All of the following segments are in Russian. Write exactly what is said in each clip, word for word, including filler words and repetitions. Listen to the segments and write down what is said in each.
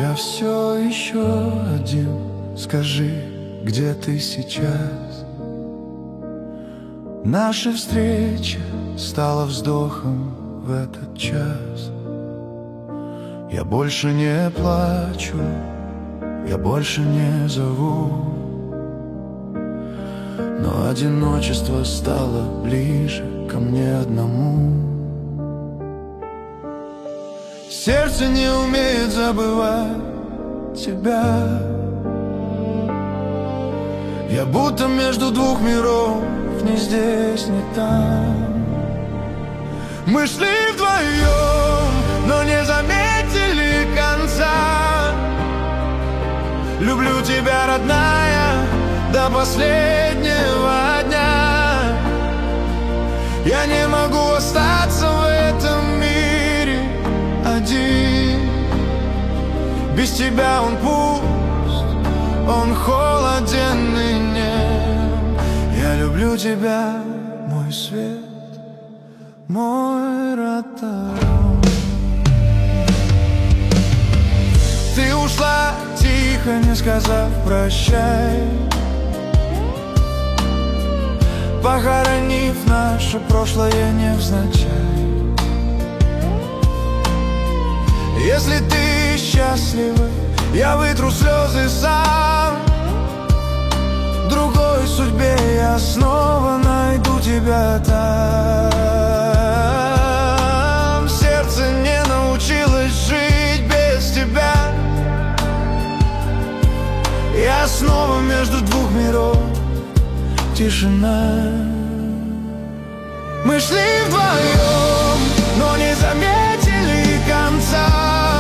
Я все еще один. Скажи, где ты сейчас? Наша встреча стала вздохом в этот час. Я больше не плачу, я больше не зову, но одиночество стало ближе ко мне одному. Сердце не умеет забывать тебя. Я будто между двух миров, ни здесь, ни там. Мы шли вдвоем, но не заметили конца. Люблю тебя, родная, до последнего дня. Я не могу остаться в этом мире один. Без тебя он пуст, он холоден и нем. Я люблю тебя, мой свет, мой Ротару. Ты ушла тихо, не сказав прощай, похоронив наше прошлое невзначай. Если ты счастлива, я вытру слезы сам. Другой судьбе я снова найду тебя там. Сердце не научилось жить без тебя. Я снова между двух миров. Тишина. Мы шли вдвоем, но не заметили конца.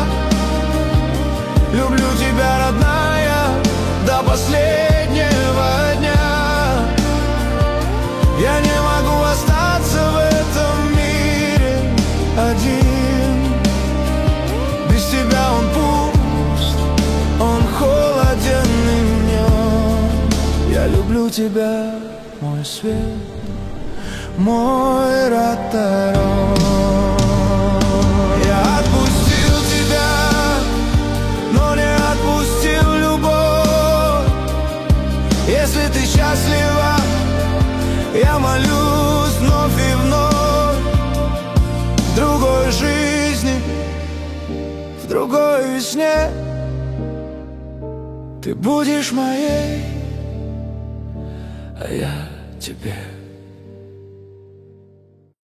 Люблю тебя, родная, до последнего дня. Я не могу остаться в этом мире один. Без тебя он пуст, он холоден и нем. Я люблю тебя, мой свет, мой Ротару. Я отпустил тебя, но не отпустил любовь. Если ты счастлива, я молюсь вновь и вновь. В другой жизни, в другой весне ты будешь моей, а я тебе.